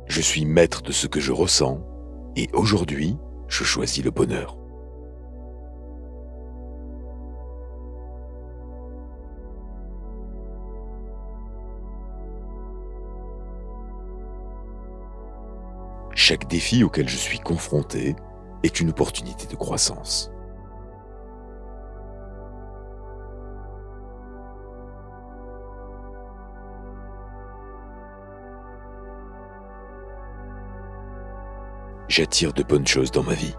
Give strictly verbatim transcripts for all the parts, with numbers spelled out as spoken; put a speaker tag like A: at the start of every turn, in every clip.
A: Je suis maître de ce que je ressens et aujourd'hui, je choisis le bonheur. Chaque défi auquel je suis confronté est une opportunité de croissance. J'attire de bonnes choses dans ma vie.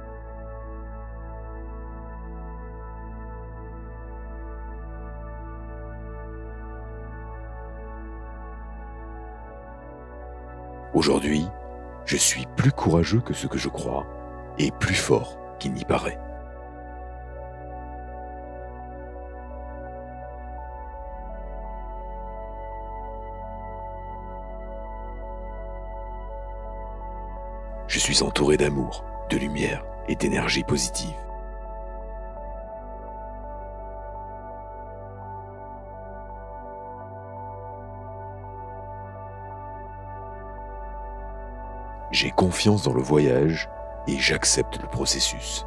A: Aujourd'hui, je suis plus courageux que ce que je crois et plus fort qu'il n'y paraît. Je suis entouré d'amour, de lumière et d'énergie positive. J'ai confiance dans le voyage et j'accepte le processus.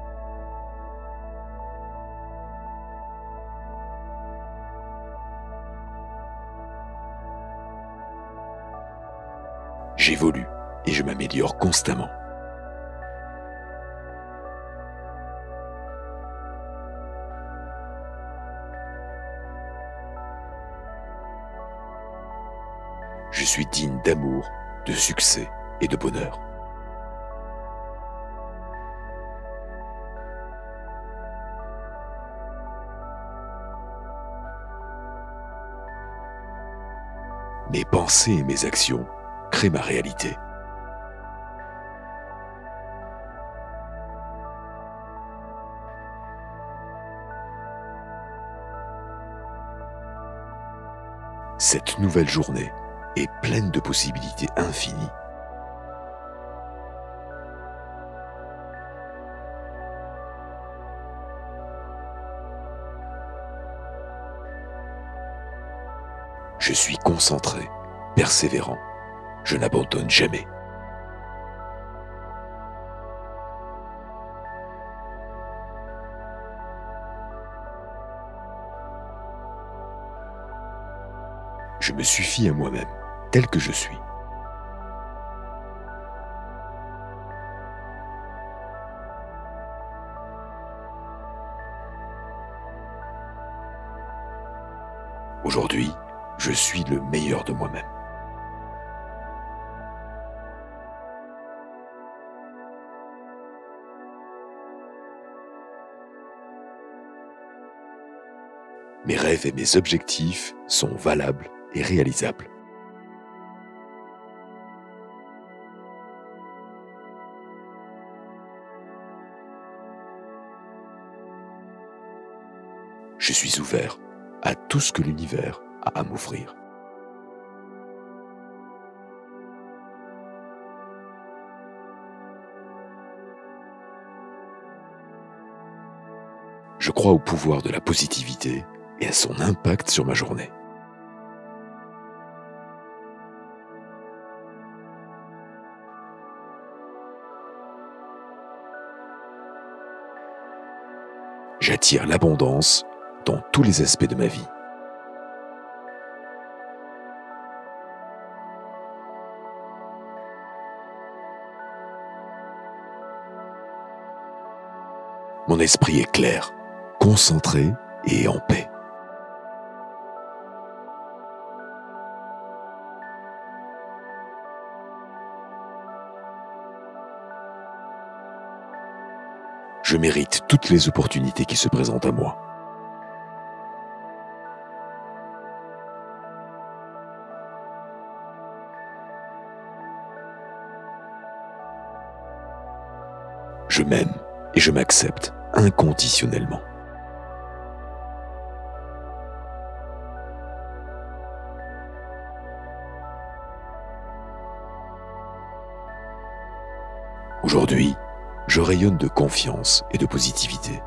A: J'évolue et je m'améliore constamment. Je suis digne d'amour, de succès et de bonheur. Mes pensées et mes actions créent ma réalité. Cette nouvelle journée est pleine de possibilités infinies. Je suis concentré, persévérant. Je n'abandonne jamais. Je me suffis à moi-même, tel que je suis. Aujourd'hui, je suis le meilleur de moi-même. Mes rêves et mes objectifs sont valables et réalisables. Je suis ouvert à tout ce que l'univers a à m'offrir. Je crois au pouvoir de la positivité et à son impact sur ma journée. J'attire l'abondance dans tous les aspects de ma vie. Mon esprit est clair, concentré et en paix. Je mérite toutes les opportunités qui se présentent à moi. Je m'aime et je m'accepte inconditionnellement. Aujourd'hui, je rayonne de confiance et de positivité.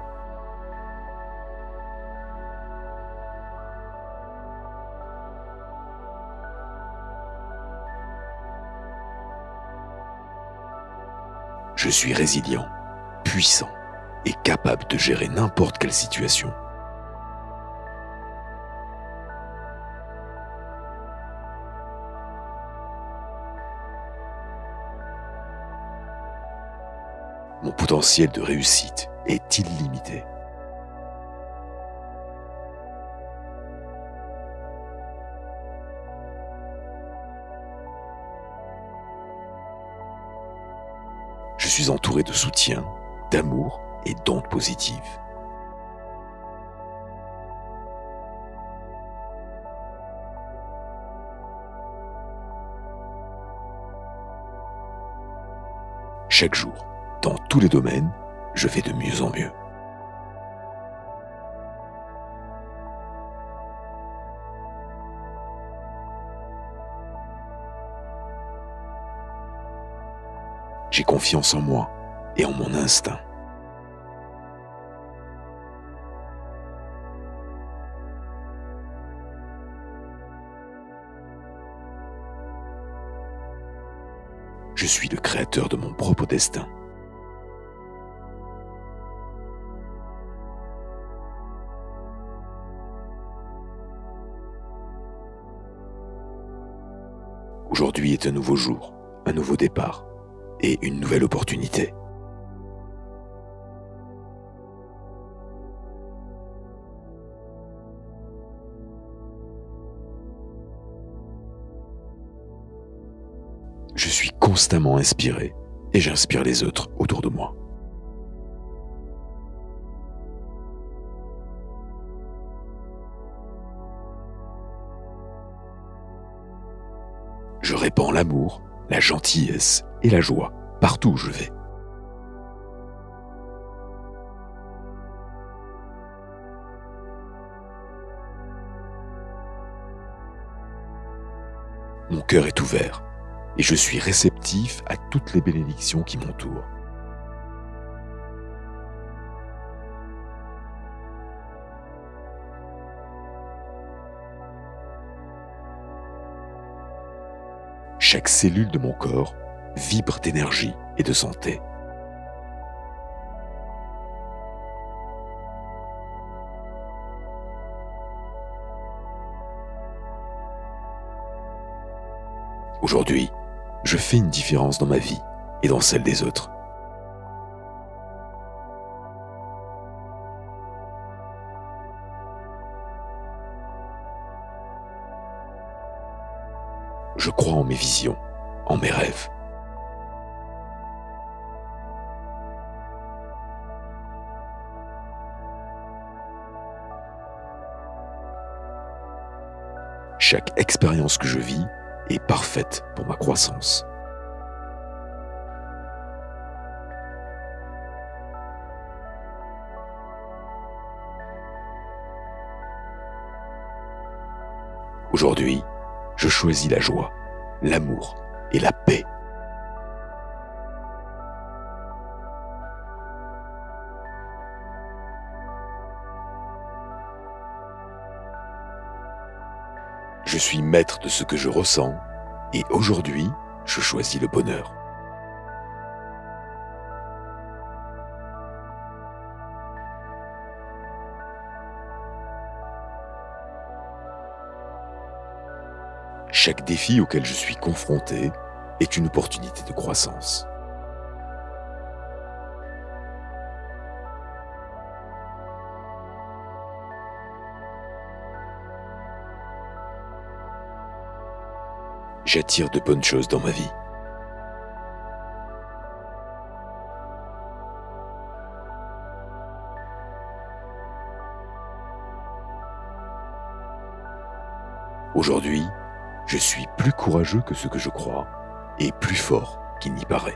A: Je suis résilient, puissant et capable de gérer n'importe quelle situation. Mon potentiel de réussite est illimité. Je suis entouré de soutien, d'amour et d'ondes positives. Chaque jour, dans tous les domaines, je vais de mieux en mieux. J'ai confiance en moi et en mon instinct. Je suis le créateur de mon propre destin. Aujourd'hui est un nouveau jour, un nouveau départ et une nouvelle opportunité. Je suis constamment inspiré et j'inspire les autres autour de moi. Je répands l'amour, la gentillesse et la joie partout où je vais. Mon cœur est ouvert et je suis réceptif à toutes les bénédictions qui m'entourent. Chaque cellule de mon corps vibre d'énergie et de santé. Aujourd'hui, je fais une différence dans ma vie et dans celle des autres. Je crois en mes visions, en mes rêves. Chaque expérience que je vis est parfaite pour ma croissance. Aujourd'hui, je choisis la joie, l'amour et la paix. Je suis maître de ce que je ressens et aujourd'hui, je choisis le bonheur. Chaque défi auquel je suis confronté est une opportunité de croissance. J'attire de bonnes choses dans ma vie. Aujourd'hui, je suis plus courageux que ce que je crois et plus fort qu'il n'y paraît.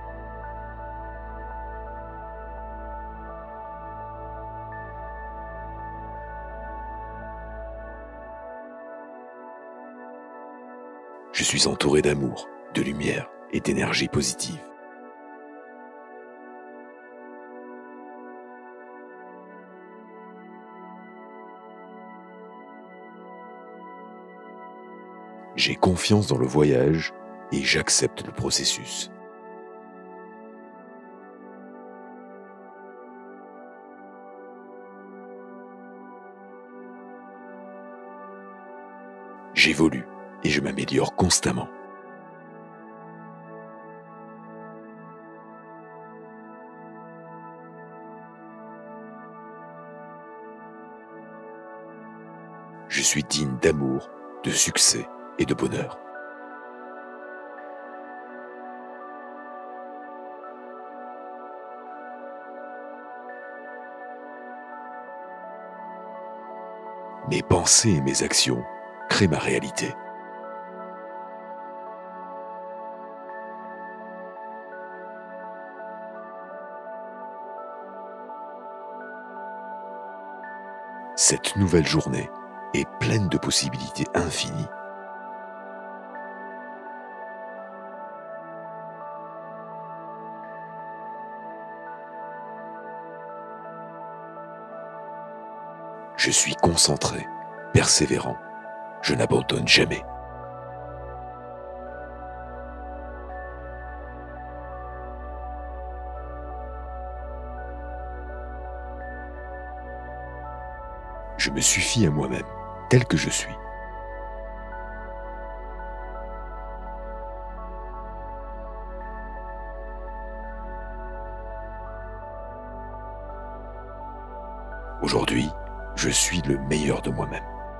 A: Je suis entouré d'amour, de lumière et d'énergie positive. J'ai confiance dans le voyage et j'accepte le processus. j'évolue et je m'améliore constamment. Je suis digne d'amour, de succès et de bonheur. Mes pensées et mes actions créent ma réalité. Cette nouvelle journée est pleine de possibilités infinies. Je suis concentré, persévérant. Je n'abandonne jamais. Je me suffis à moi-même, tel que je suis. Aujourd'hui, je suis le meilleur de moi-même.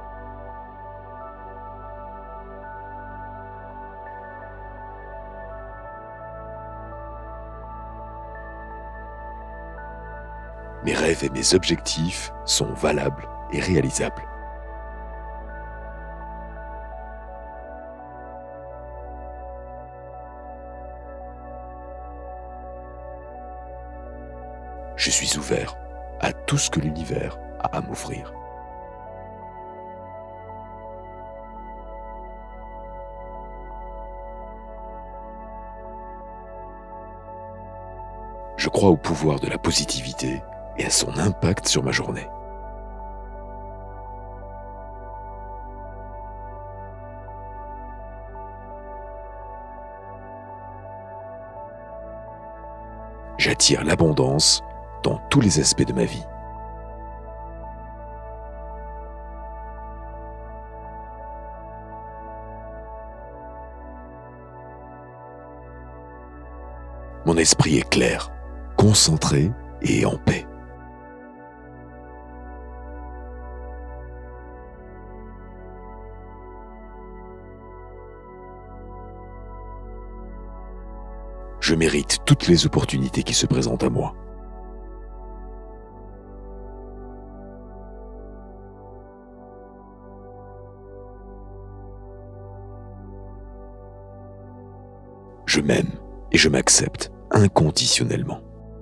A: Mes rêves et mes objectifs sont valables et réalisables. Je suis ouvert à tout ce que l'univers a à m'offrir. Je crois au pouvoir de la positivité et à son impact sur ma journée. J'attire l'abondance dans tous les aspects de ma vie. Mon esprit est clair, concentré et en paix. Je mérite toutes les opportunités qui se présentent à moi. Je m'aime et je m'accepte inconditionnellement.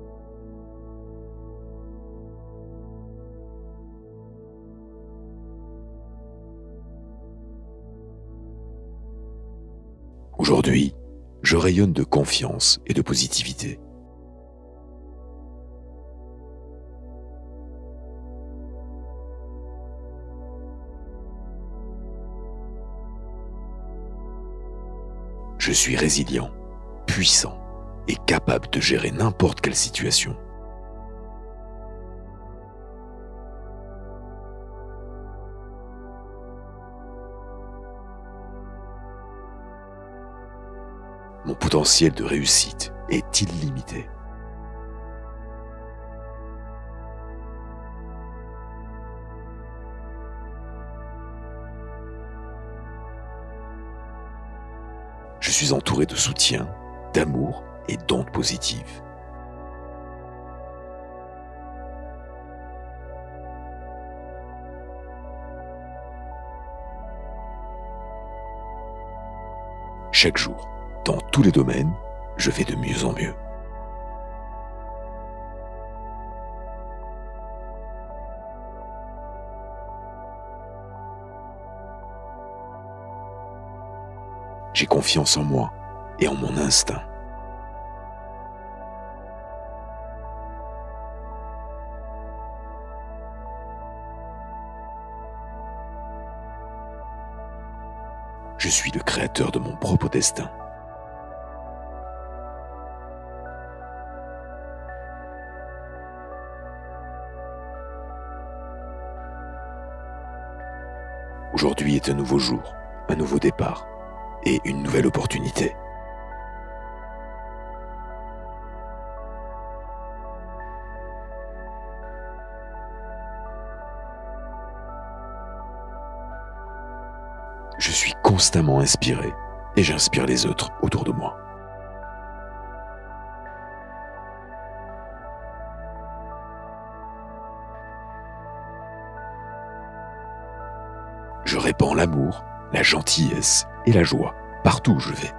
A: Aujourd'hui, je rayonne de confiance et de positivité. Je suis résilient, puissant et capable de gérer n'importe quelle situation. Mon potentiel de réussite est illimité. Je suis entouré de soutien, d'amour et d'ondes positives. Chaque jour, dans tous les domaines, je vais de mieux en mieux. J'ai confiance en moi et en mon instinct. Je suis le créateur de mon propre destin. Aujourd'hui est un nouveau jour un nouveau départ et une nouvelle opportunité. Je suis constamment inspiré et j'inspire les autres autour de moi. Je répands l'amour, la gentillesse et la joie partout où je vais.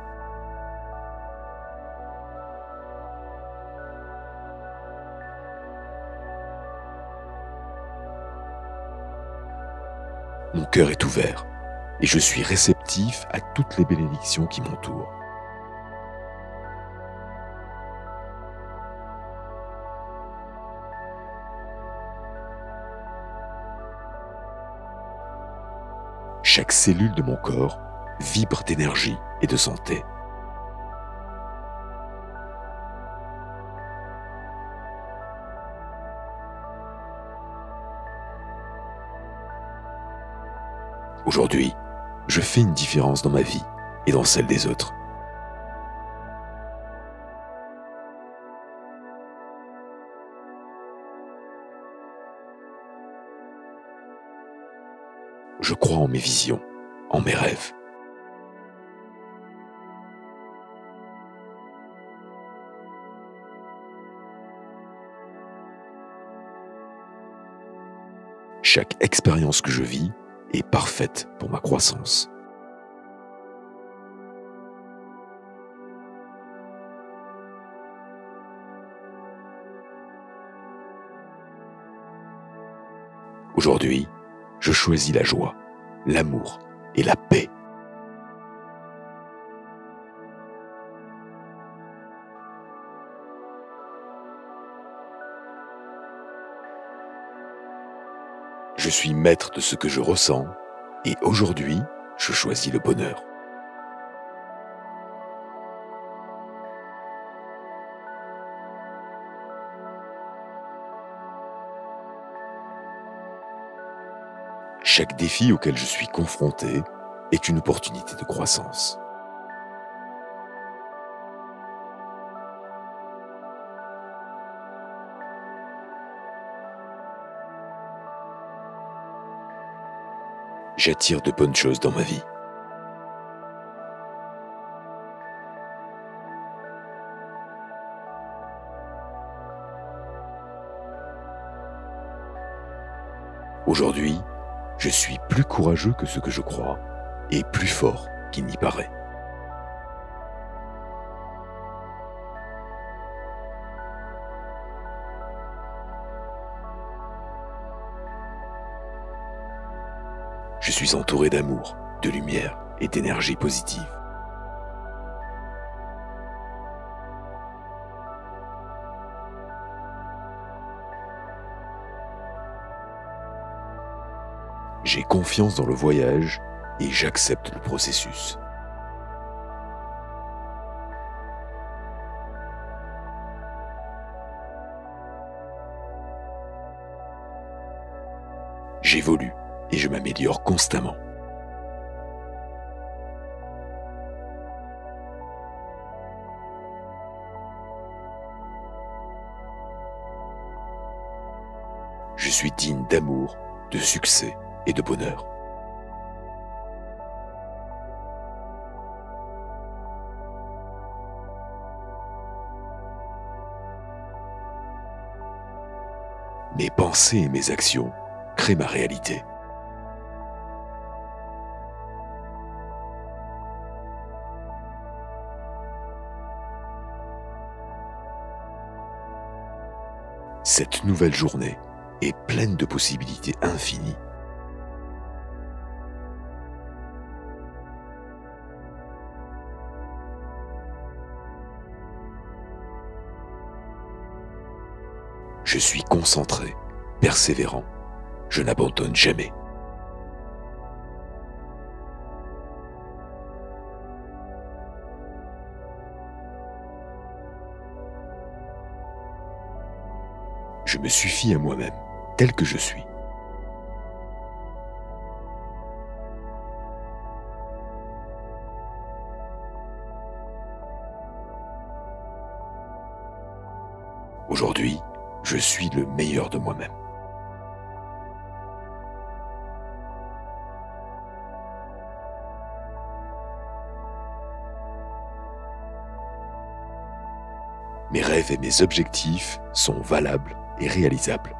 A: Mon cœur est ouvert et je suis réceptif à toutes les bénédictions qui m'entourent. Chaque cellule de mon corps vibre d'énergie et de santé. Aujourd'hui, je fais une différence dans ma vie et dans celle des autres. Je crois en mes visions, en mes rêves. Chaque expérience que je vis est parfaite pour ma croissance. Aujourd'hui, je choisis la joie, l'amour et la paix. Je suis maître de ce que je ressens et aujourd'hui, je choisis le bonheur. Chaque défi auquel je suis confronté est une opportunité de croissance. J'attire de bonnes choses dans ma vie. Aujourd'hui, je suis plus courageux que ce que je crois et plus fort qu'il n'y paraît. Je suis entouré d'amour, de lumière et d'énergie positive. J'ai confiance dans le voyage et j'accepte le processus. J'évolue et je m'améliore constamment. Je suis digne d'amour, de succès et de bonheur. Mes pensées et mes actions créent ma réalité. Cette nouvelle journée est pleine de possibilités infinies. Je suis concentré, persévérant. Je n'abandonne jamais. Je me suffis à moi-même, tel que je suis. Aujourd'hui, je suis le meilleur de moi-même. Mes rêves et mes objectifs sont valables et réalisables.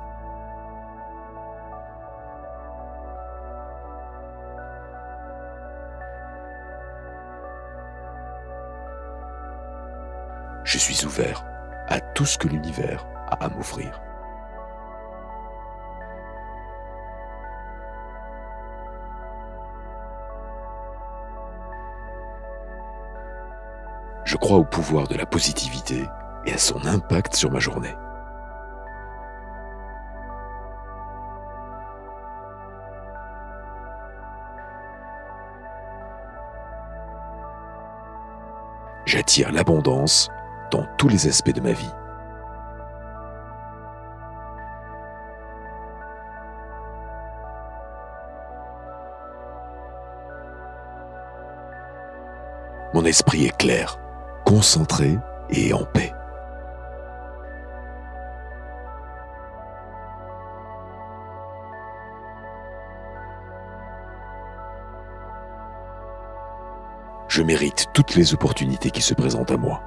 A: Je suis ouvert à tout ce que l'univers a à m'offrir. Je crois au pouvoir de la positivité et à son impact sur ma journée. J'attire l'abondance dans tous les aspects de ma vie. Mon esprit est clair, concentré et en paix. Je mérite toutes les opportunités qui se présentent à moi.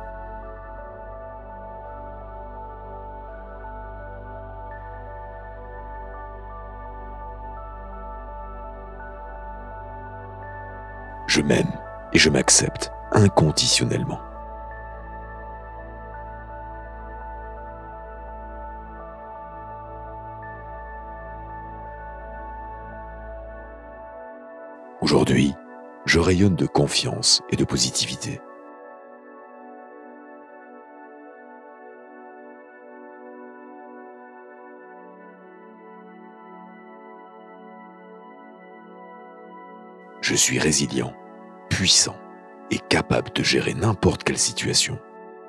A: Je m'aime et je m'accepte inconditionnellement. Aujourd'hui, je rayonne de confiance et de positivité. Je suis résilient, puissant et capable de gérer n'importe quelle situation.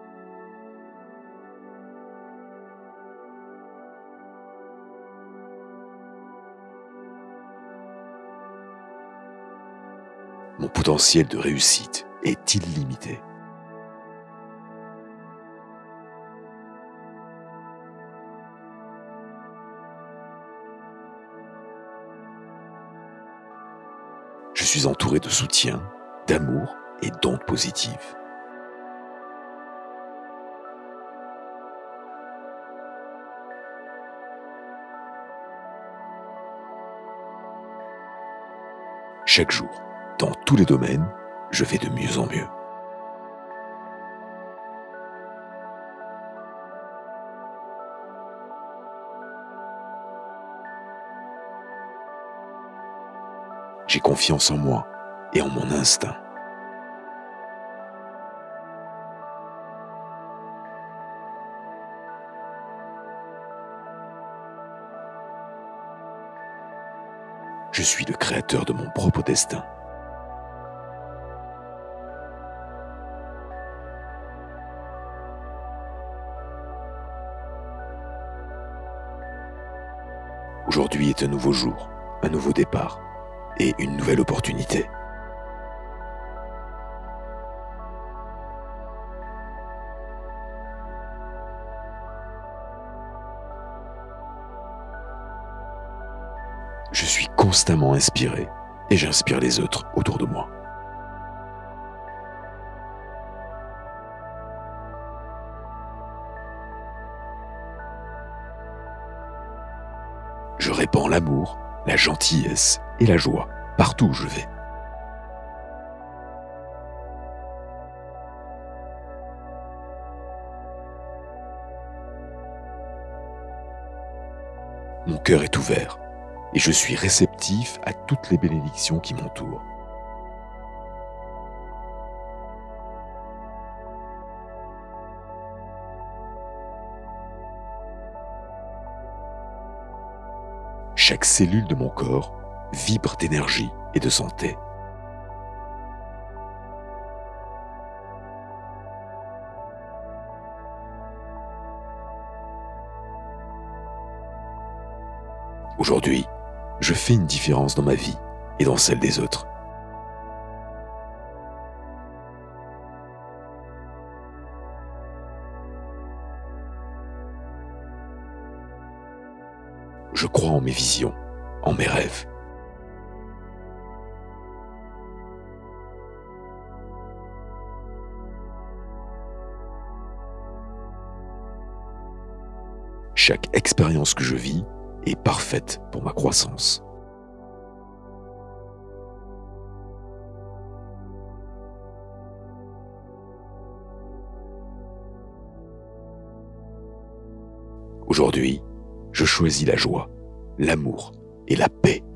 A: Mon potentiel de réussite est illimité. Je suis entouré de soutien, d'amour et d'ondes positives. Chaque jour, dans tous les domaines, je vais de mieux en mieux. J'ai confiance en moi et en mon instinct. Je suis le créateur de mon propre destin. Aujourd'hui est un nouveau jour, un nouveau départ et une nouvelle opportunité. Je suis constamment inspiré et j'inspire les autres autour de moi. Je répands l'amour, la gentillesse et la joie partout où je vais. Mon cœur est ouvert et je suis réceptif à toutes les bénédictions qui m'entourent. Chaque cellule de mon corps vibre d'énergie et de santé. Aujourd'hui, je fais une différence dans ma vie et dans celle des autres. Je crois en mes visions, en mes rêves. Chaque expérience que je vis est parfaite pour ma croissance. Aujourd'hui, je choisis la joie, l'amour et la paix.